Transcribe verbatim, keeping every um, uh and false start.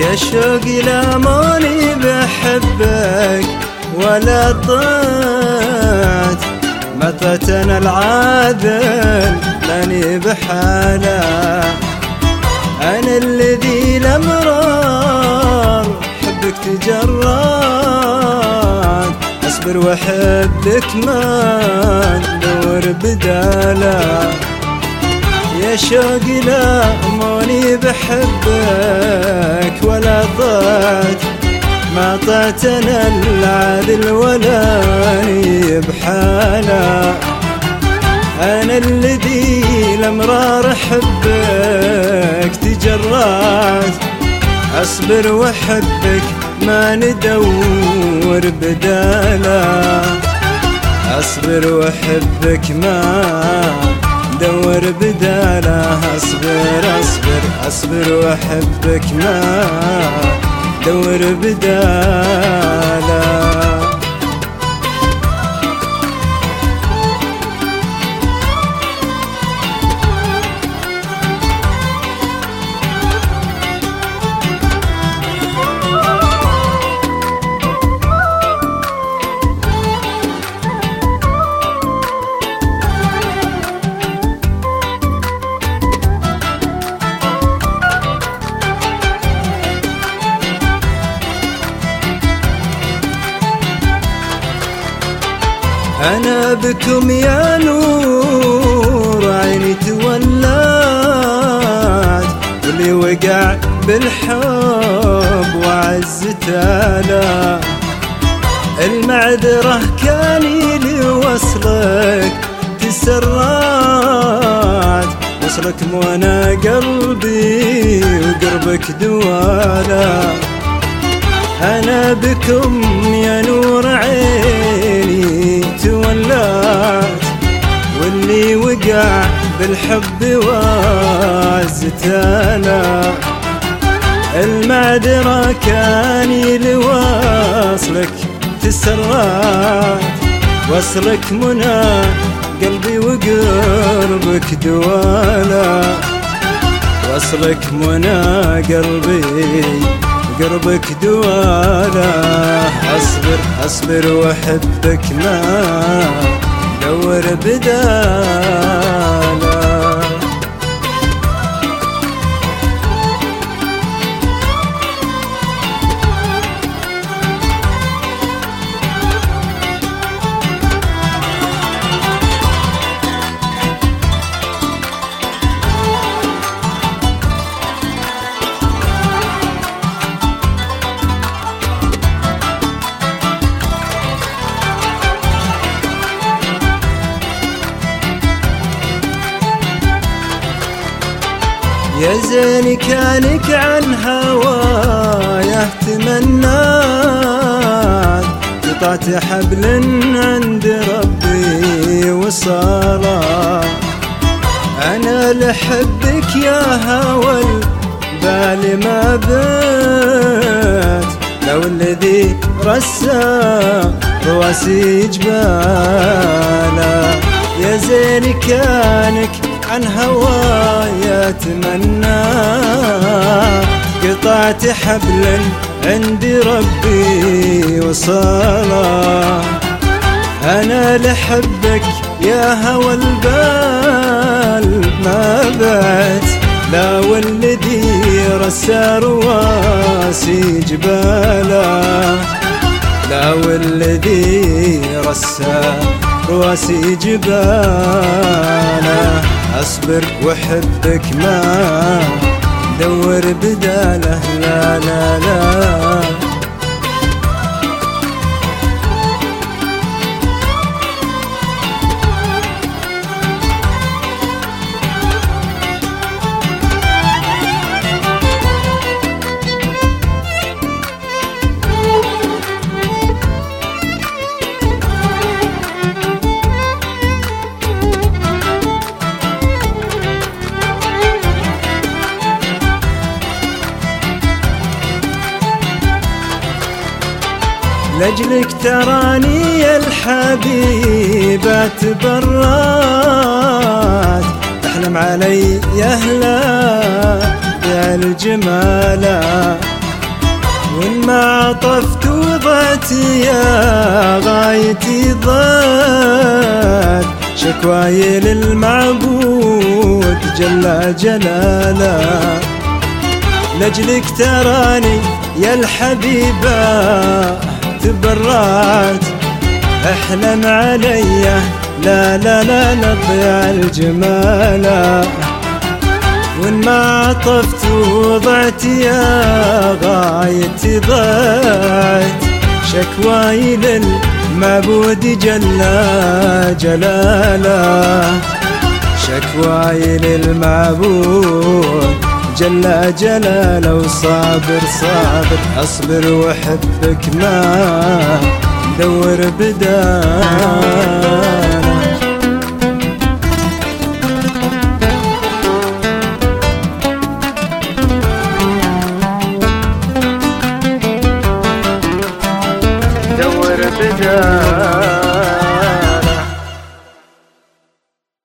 يا شوقي لا ماني بحبك ولا طيت، مطت انا العادل ماني بحاله. انا الذي الامرار حبك تجرد، اصبر واحبك ما ندور بداله. يا شوقي لا ماني بحبك ولا طيت، ما طيت انا العادل ولا اني بحاله. انا الذي الامرار حبك تجرد، اصبر واحبك ما ندور بداله. اصبر واحبك ما دور بداله. اصبر اصبر اصبر واحبك ما دور بداله. أنا بكم يا نور عيني تولات، واللي وقع بالحب وعزته له. المعذرة كاني لوصلك تسرات، وصلك وانا قلبي وقربك دواله. أنا بكم يا نور عيني تولات، واللي وقع بالحب وعزته له. المعذرة كاني لوصلك تسرات، وصلك منى قلبي وقربك دواله. وصلك منى قلبي قربك دواله. اصبر اصبر واحبك ما دور بداله. يا زين كانك عن هوايا تمنات، قطعت حبل عند ربي وصاله. أنا لحبك يا هوى البال ما بيت، لو الذي رسى رواسي جباله. يا زين كانك عن هوايا تمنى، قطعت حبلا عند ربي وصاله. أنا لحبك يا هوى البال ما بات، لا والذي رسى رواسي جباله. لا والذي رسى رواسي جباله. اصبر واحبك ما دور بداله. لا لا لا لأجلك تراني يا الحبيبة تبرات، تحلم علي يا هلا بالجمالة. وإن ما عطفت وضعت يا غايتي ضاد شكواي للمعبود جل جلاله. لأجلك تراني يا الحبيبة تبرعت احلم عليا لا لا لا نضيع الجمالة. وإن ما عطفت وضعت يا غايتي ضعت شكواي للمعبود جل جلاله. شكواي للمعبود جل جلاله. وصابر صابر أصبر وحبك ما دور بدال.